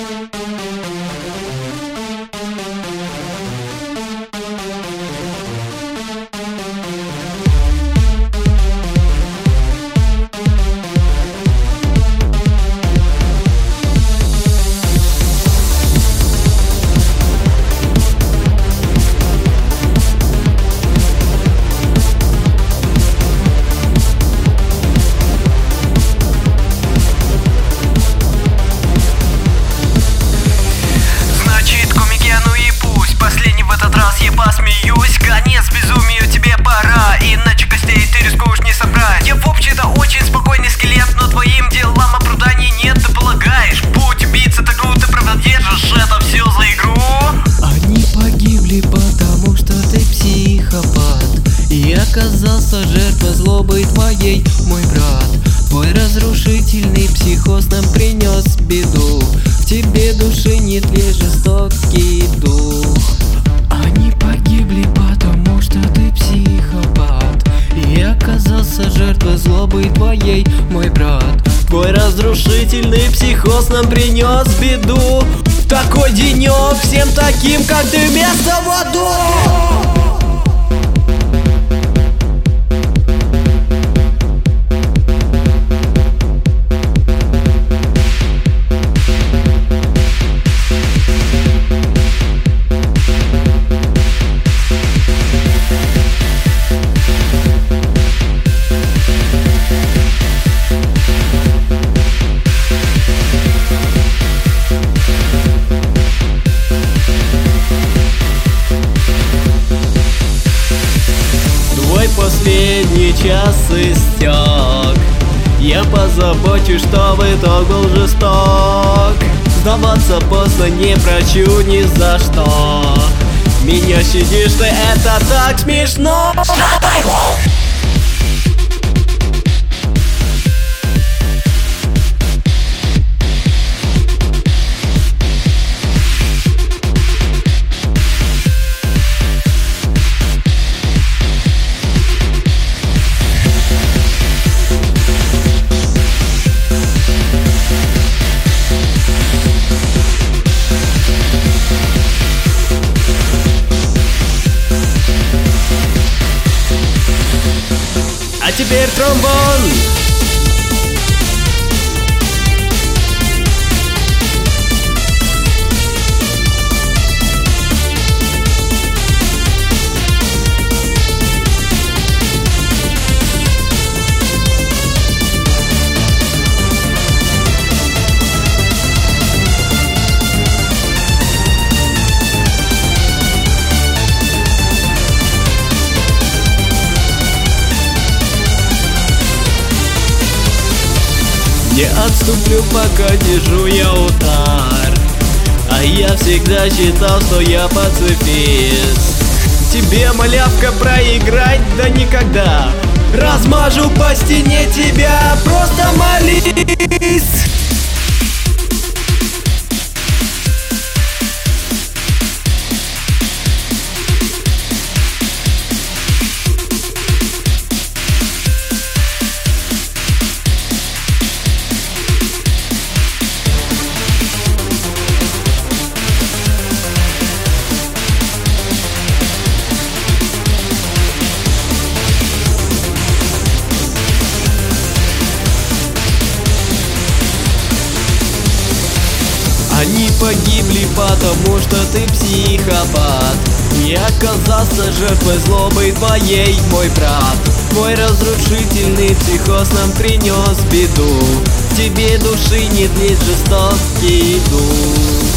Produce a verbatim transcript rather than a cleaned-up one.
Я посмеюсь, конец безумию тебе пора, иначе костей ты рискуешь не собрать. Я в общем-то очень спокойный скелет, но твоим делам оправданий нет, ты полагаешь. Будь убийца, так круто, правда держишь это все за игру. Они погибли, потому что ты психопат, и оказался жертвой злобы твоей, мой брат. Твой разрушительный психоз нам принес беду, в тебе души нет, лишь жестокий дух. Они погибли, потому что ты психопат, и оказался жертвой злобы твоей, мой брат. Твой разрушительный психоз нам принес беду, в такой денек всем таким, как ты, вместо в аду. Последний час истек, я позабочусь, чтобы итог был жесток. Сдаваться поздно не прощу ни за что. Меня щадишь ты, это так смешно. А теперь тромбон! Не отступлю, пока держу я удар, а я всегда считал, что я пацифист. Тебе, малявка, проиграть да никогда. Размажу по стене тебя, просто молись. Они погибли, потому что ты психопат, и оказался жертвой злобы твоей, мой брат. Твой разрушительный психоз нам принес беду, в тебе души нет, лишь жестокий дух.